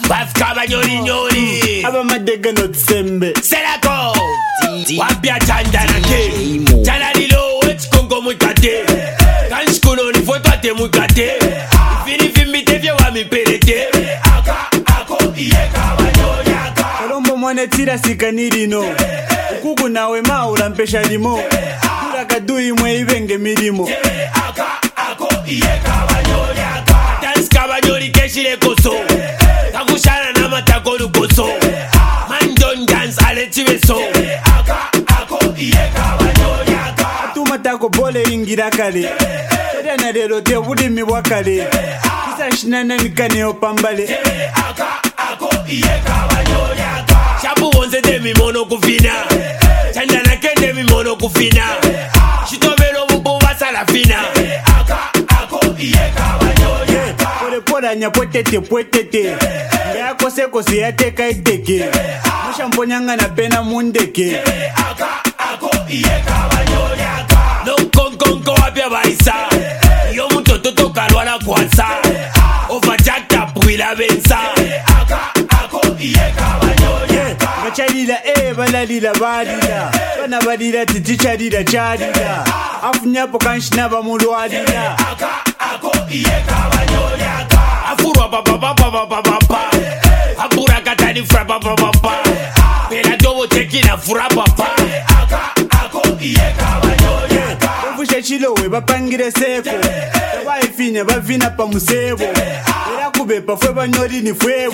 Bafka banyori nyori Aba madega no tsembe Selako Wapia chanda na ke Chana lilo wech kongo mwikate Kanshkuno ni foto ate mwikate Ifini fimbite vye wami pelete Ako iyeka banyori aka Kalombo mwane tira sika nirino Ukuku nawe maula mpesha limo Dura kadui mwe ibenge milimo Ako iyeka banyori aka Dance kabanyori keshile koso Kakushana na matakolu koso Man don't dance aletiwe so Ako iyeka banyori aka Atuma tako bole ingira kale Tere na lero te udimi wakale Kisa shinana nikane opambale Ako iyeka banyori aka Shabu wonze demi mono kufina Chanda na kende mi mono kufina Shitovelo bubu wasala fina Ako iyeka banyori aka Pole pole nya pwetete Ngako seko siyateka iteke Musha mponyanga na pena mundeke Ako iyeka banyori aka No konkonko wapya baisa Yo mutoto toka lwana kwasa Overjacked up wila bensa Ako iyeka banyori aka Gachalila balalila balila Bana balila titichalila chalila Afunyapo kanshina bamulwalila Ako iyeka banyori aka Afurwa bababababababa Abura katani fra babababa Pela dobo teki na fura papa Ako iyeka banyori aka Bavusha chilowe bapangire seko Waifinya bavina pa musebo Era kubepa fwe banyori ni fwebo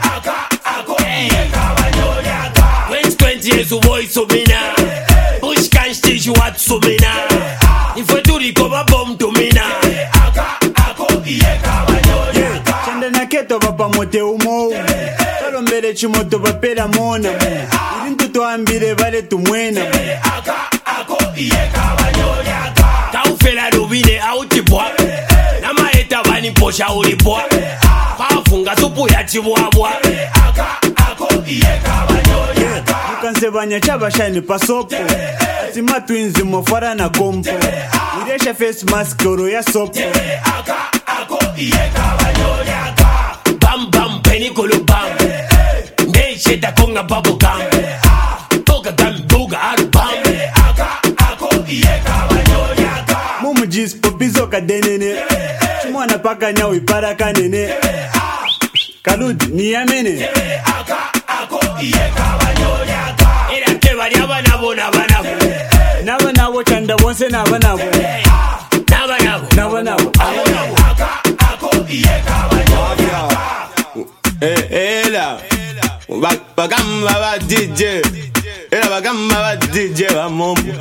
Ako iyeka banyori aka 2020 yesu voice omina Bush can stage what sumina Ifwe turiko babom tumina Ako iyeka banyori aka Chanda na keto bapa mote umo Talombele chimoto bapela mona Irintu tuambile vale tumwena Ako iyeka banyori aka Taufela rubine autibwa Nama eta bani posha ulibwa Pafunga supu ya chibuabwa Ako iyeka banyori aka Mukanse banya chabashani pasopo Atima twinzi mofara na kompo Iresha face mask oro ya sopo Ako iyeka banyori aka Bam bam penikolo bam Nesheta konga bubble gum Boga gum boga aru bam Ako iyeka banyori aka Mumu jispo pizo kadenene Chumwana paka nyawi para kanene Kaludi ni yamene Ako iyeka banyori aka Era ke bari abanabo nabanabo Nabanabo chanda bonse nabanabo Nabanabo Ako iyeka banyori aka Ela Bagamba ba DJ Ela bagamba ba DJ ba mombo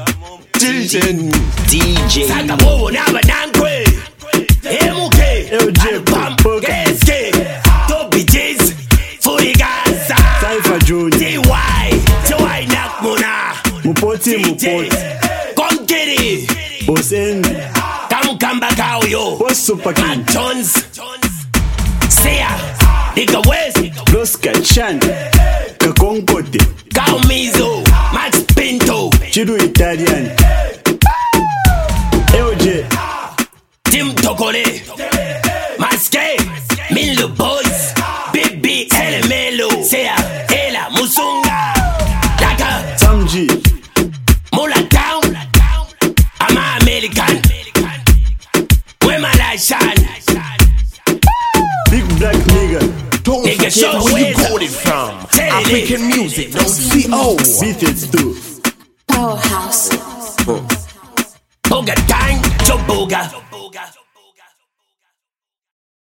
DJ Saka bobo nabanankwe Emuke Pam Geske Toby J's Furigansa Cypher Junior TY Nakmona Mupoti Konkiri Boss N Kamukamba Kauyo Boss Super King Antons Sea Nigga West Los Kachan Kakonkote Kaumizo Max Pinto Chiru Italian LJ Tim Tokole Maske Milu Boys Bibi Elemelo Sea Ela Musunga Daka Samji Mula Town Ama American Wemalashan Big Black Nigga Don't Nigga, forget show where you where's got it from. Tell it. African music, no CO. Beatles too Powerhouse. Boga Gang Joe Boga